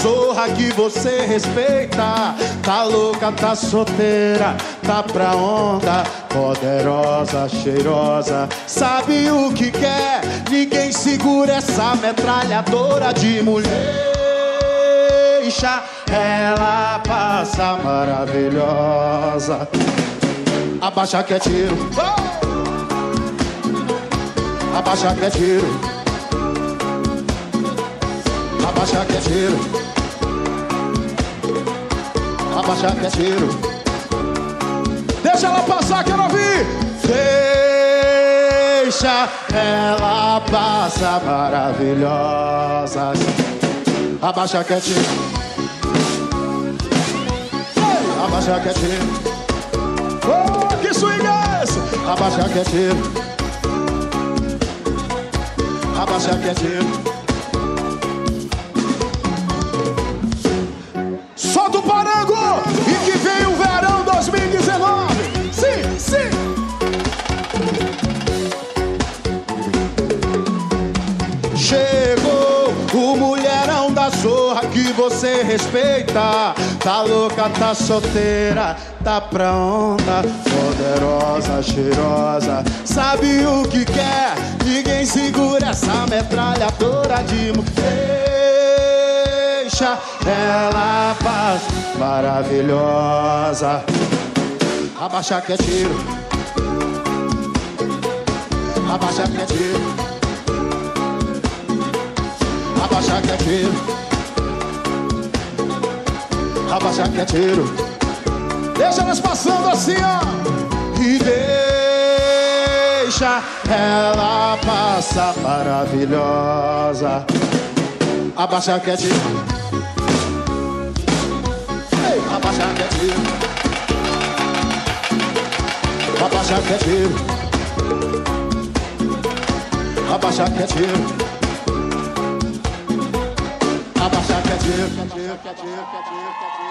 zorra que você respeita. Tá louca, tá solteira, tá pra onda, poderosa, cheirosa, sabe o que quer. Ninguém segura essa metralhadora de mulher. Ela passa maravilhosa. Abaixa que é tiro. Abaixa que é tiro. Abaixa que é tiro. Abaixa que é tiro. Deixa ela passar, quero ouvir. Deixa ela passar maravilhosa. Abaixa que é tiro. Abaixa que é tiro. Oh, que swing é esse? Abaixa que é tiro. Abaixa que é tiro. Solta o parango e que vem o verão 2019. Sim, sim. Chegou o mulherão da zorra que você respeita. Tá louca, tá solteira, tá pra onda, poderosa, cheirosa, sabe o que quer. Ninguém segura essa metralhadora de mulher. Deixa ela passa maravilhosa. Abaixa que é tiro. Abaixa que é tiro. Abaixa que é tiro. Abaixa que é tiro. Deixa elas passando assim, ó. E deixa ela passar maravilhosa. Abaixa que é tiro. Abaixa que é tiro. Abaixa que é tiro. Abaixa que é tiro. Abaixa que é tiro.